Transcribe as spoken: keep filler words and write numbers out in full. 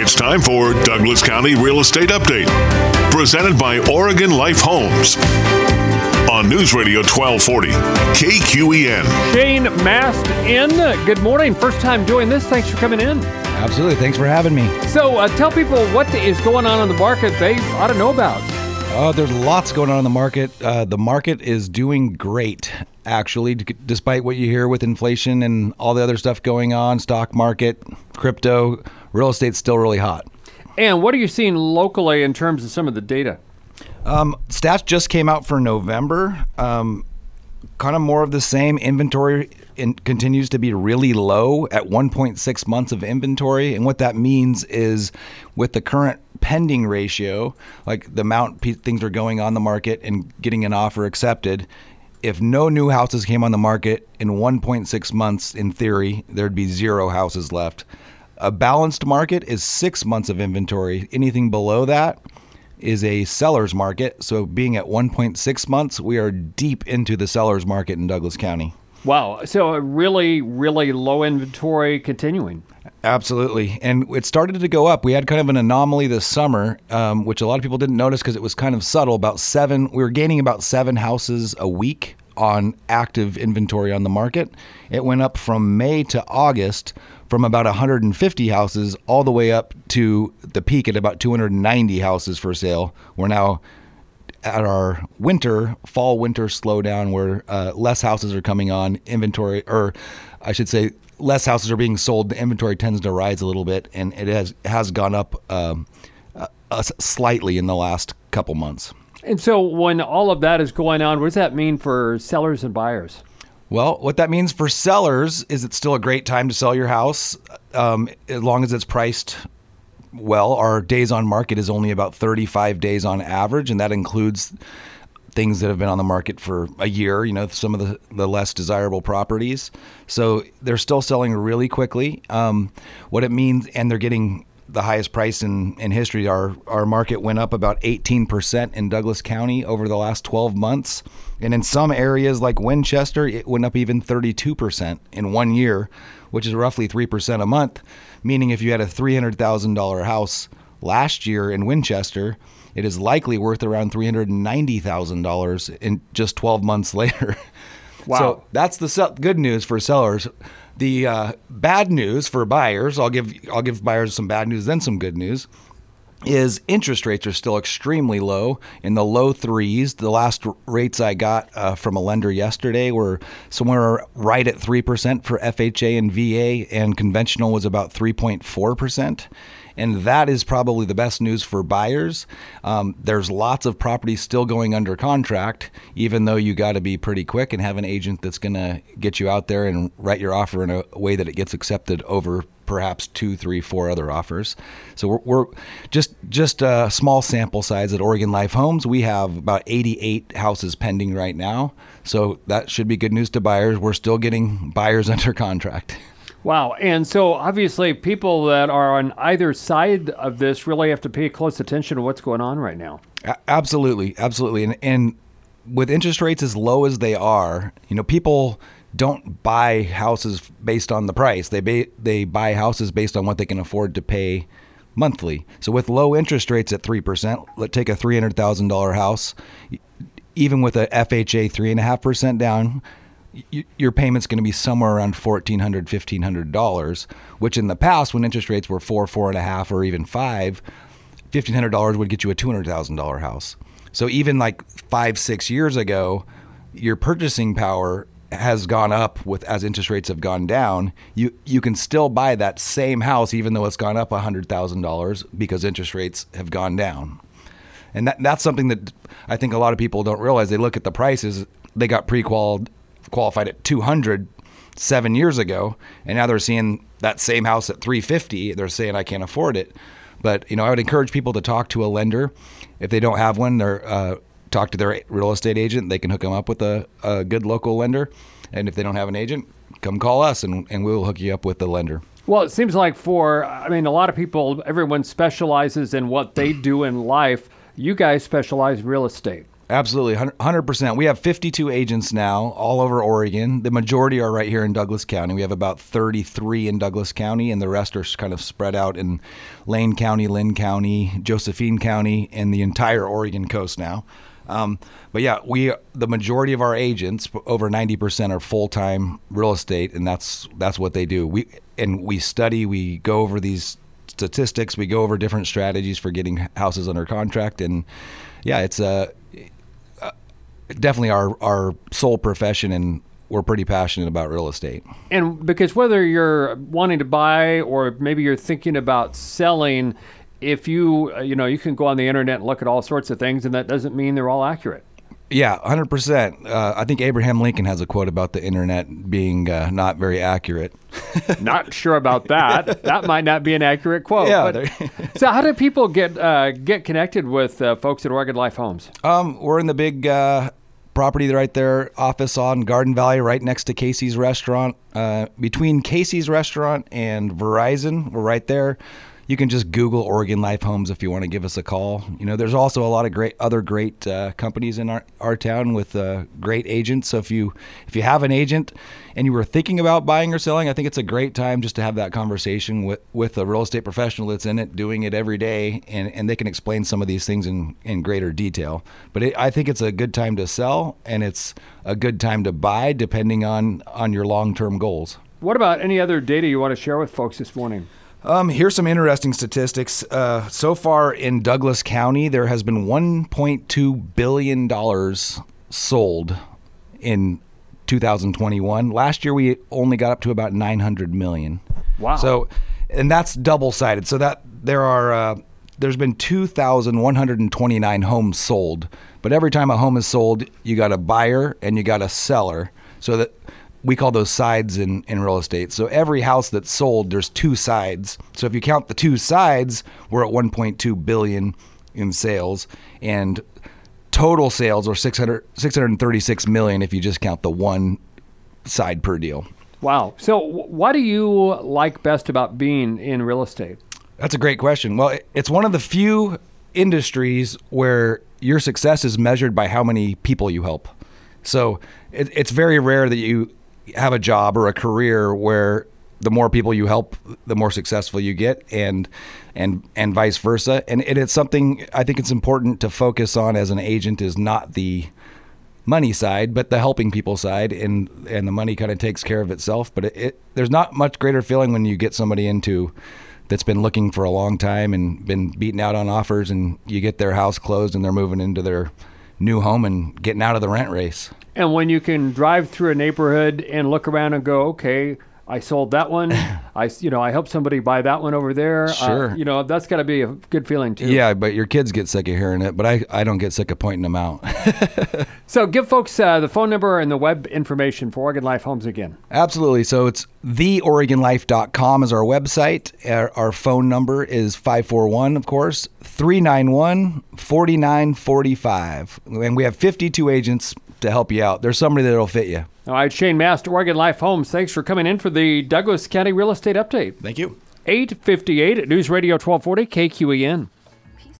It's time for Douglas County Real Estate Update, presented by Oregon Life Homes on News Radio twelve forty K Q E N. Shane Mast in. Good morning. First time doing this. Thanks for coming in. Absolutely. Thanks for having me. So uh, tell people what is going on in the market they ought to know about. Oh, there's lots going on in the market. Uh, the market is doing great, actually, d- despite what you hear with inflation and all the other stuff going on, stock market, crypto, real estate's still really hot. And what are you seeing locally in terms of some of the data? Um, stats just came out for November. Um, kind of more of the same. Inventory in, continues to be really low at one point six months of inventory. And what that means is with the current pending ratio, like the amount p- things are going on the market and getting an offer accepted, if no new houses came on the market in one point six months, in theory, there'd be zero houses left. A balanced market is six months of inventory. Anything below that is a seller's market. So being at one point six months, we are deep into the seller's market in Douglas County. Wow. So a really, really low inventory continuing. Absolutely. And it started to go up. We had kind of an anomaly this summer, um, which a lot of people didn't notice because it was kind of subtle. About seven, we were gaining about seven houses a week on active inventory on the market. It went up from May to August from about one hundred fifty houses all the way up to the peak at about two hundred ninety houses for sale. We're now at our winter, fall winter slowdown where uh, less houses are coming on inventory, or I should say less houses are being sold. The inventory tends to rise a little bit, and it has has gone up um, uh, uh, slightly in the last couple months. And so when all of that is going on, what does that mean for sellers and buyers? Well, what that means for sellers is it's still a great time to sell your house um, as long as it's priced well. Our days on market is only about thirty-five days on average, and that includes things that have been on the market for a year, you know, some of the, the less desirable properties. So they're still selling really quickly. Um, what it means, and they're getting the highest price in, in history. Our our market went up about eighteen percent in Douglas County over the last twelve months. And in some areas like Winchester, it went up even thirty-two percent in one year, which is roughly three percent a month. Meaning if you had a three hundred thousand dollars house last year in Winchester, it is likely worth around three hundred ninety thousand dollars in just twelve months later. Wow. So that's the sell- good news for sellers. The uh, bad news for buyers, I'll give I'll give buyers some bad news, then some good news, is interest rates are still extremely low, in the low threes. The last rates I got uh, from a lender yesterday were somewhere right at three percent for F H A and V A, and conventional was about three point four percent. And that is probably the best news for buyers. Um, there's lots of properties still going under contract, even though you got to be pretty quick and have an agent that's going to get you out there and write your offer in a way that it gets accepted over perhaps two, three, four other offers. So we're, we're just just a small sample size at Oregon Life Homes. We have about eighty-eight houses pending right now. So that should be good news to buyers. We're still getting buyers under contract. Wow. And so obviously people that are on either side of this really have to pay close attention to what's going on right now. A- absolutely. Absolutely. And, and with interest rates as low as they are, you know, people don't buy houses based on the price. They ba- they buy houses based on what they can afford to pay monthly. So with low interest rates at three percent, let's take a three hundred thousand dollars house, even with a F H A three point five percent down, your payment's going to be somewhere around fourteen hundred dollars, fifteen hundred dollars, which in the past, when interest rates were four, four and a half, or even five, fifteen hundred dollars would get you a two hundred thousand dollars house. So even like five, six years ago, your purchasing power has gone up with as interest rates have gone down. You you can still buy that same house even though it's gone up one hundred thousand dollars because interest rates have gone down. And that that's something that I think a lot of people don't realize. They look at the prices, they got pre-qualified qualified at two hundred seven years ago, and now they're seeing that same house at three fifty. They're saying, I can't afford it. But, you know, I would encourage people to talk to a lender. If they don't have one, they're uh, talk to their real estate agent. They can hook them up with a, a good local lender. And if they don't have an agent, come call us and, and we'll hook you up with the lender. Well, it seems like for, I mean, a lot of people, everyone specializes in what they do in life. You guys specialize in real estate. Absolutely, one hundred percent. We have fifty-two agents now all over Oregon. The majority are right here in Douglas County. We have about thirty-three in Douglas County, and the rest are kind of spread out in Lane County, Lynn County, Josephine County, and the entire Oregon coast now. Um, but yeah, we the majority of our agents, over ninety percent, are full-time real estate, and that's that's what they do. We and we study, we go over these statistics, we go over different strategies for getting houses under contract, and yeah, it's a uh, definitely our our sole profession, and we're pretty passionate about real estate. And because whether you're wanting to buy or maybe you're thinking about selling, if you, uh, you know, you can go on the internet and look at all sorts of things, and that doesn't mean they're all accurate. Yeah, one hundred percent. Uh, I think Abraham Lincoln has a quote about the internet being uh, not very accurate. Not sure about that. That might not be an accurate quote. Yeah. But, so how do people get uh, get connected with uh, folks at Oregon Life Homes? Um, we're in the big uh, property right there, office on Garden Valley, right next to Casey's Restaurant. Uh, between Casey's Restaurant and Verizon, we're right there. You can just Google Oregon Life Homes if you want to give us a call. You know, there's also a lot of great other great uh, companies in our, our town with uh, great agents. So if you if you have an agent and you were thinking about buying or selling, I think it's a great time just to have that conversation with, with a real estate professional that's in it, doing it every day, and, and they can explain some of these things in, in greater detail. But it, I think it's a good time to sell, and it's a good time to buy, depending on, on your long-term goals. What about any other data you want to share with folks this morning? Um, here's some interesting statistics. Uh, so far in Douglas County, there has been one point two billion dollars sold in two thousand twenty-one. Last year, we only got up to about nine hundred million dollars. Wow. So, and that's double-sided. So that there are, uh, there's been two thousand one hundred twenty-nine homes sold. But every time a home is sold, you got a buyer and you got a seller. So that we call those sides in, in real estate. So every house that's sold, there's two sides. So if you count the two sides, we're at one point two billion dollars in sales, and total sales are six hundred, six hundred thirty-six million if you just count the one side per deal. Wow. So what do you like best about being in real estate? That's a great question. Well, it's one of the few industries where your success is measured by how many people you help. So it, it's very rare that you have a job or a career where the more people you help, the more successful you get, and and and vice versa. And it, it's something I think it's important to focus on as an agent, is not the money side, but the helping people side, and and the money kind of takes care of itself. But it, it there's not much greater feeling when you get somebody into that's been looking for a long time and been beaten out on offers, and you get their house closed and they're moving into their new home and getting out of the rent race. And when you can drive through a neighborhood and look around and go, okay, I sold that one. I, you know, I helped somebody buy that one over there. Sure. Uh, you know, that's got to be a good feeling too. Yeah, but your kids get sick of hearing it, but I, I don't get sick of pointing them out. So give folks uh, the phone number and the web information for Oregon Life Homes again. Absolutely. So it's the oregon life dot com is our website. Our, our phone number is five four one, of course, three nine one, four nine four five. And we have fifty-two agents to help you out. There's somebody that'll fit you. All right, Shane Mast, Oregon Life Homes, thanks for coming in for the Douglas County Real Estate Update. Thank you. eight fifty-eight at News Radio twelve forty K Q E N.